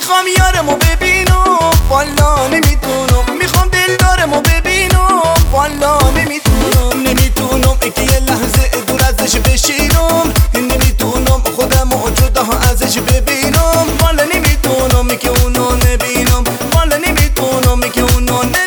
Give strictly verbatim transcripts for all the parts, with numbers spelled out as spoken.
میخوام یارمو ببینم والا نمیتونم، میخوام دلدارمو ببینم والا نمیتونم. نمیتونم که یه لحظه دور ازش بشینم، نمیتونم خودمو جدا ازش ببینم والا نمیتونم که اونو نبینم، والا نمیتونم که اونو نبینم.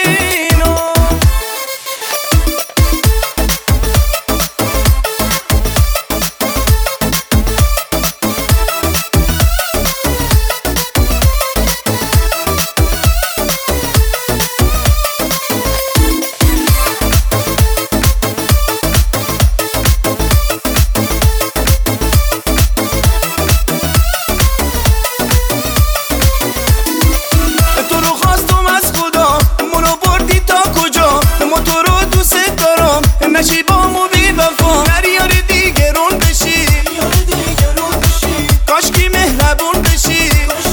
نشیبامو بی وفا هر یار دیگرون بشی، کاشکی مهربون بشی،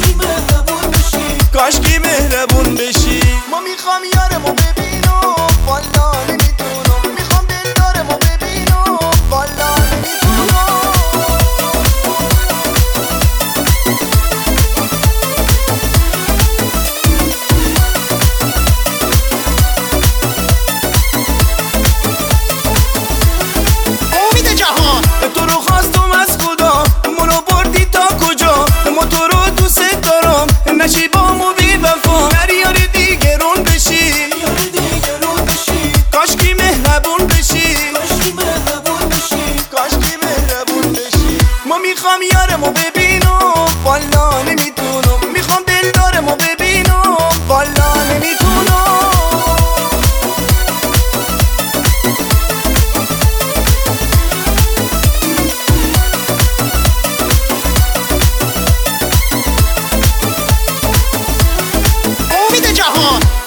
کاشکی مهربون بشی. ما میخوام یارمو ببینم والا نمیتونم، میخوام دلدارمو ببینم والا نمیتونم. تو رو خواستم از خدا منو بردی تا کجا، ما تو رو دوست دارم نشیبامو بی وفا هر یار دیگرون بشی، کاشکی مهربون بشی، کاشکی مهربون بشی. ما میخوام یارمو ببینم والا نمیتونم، میخوام دلدارمو ببینم والا نمیتونم. جهان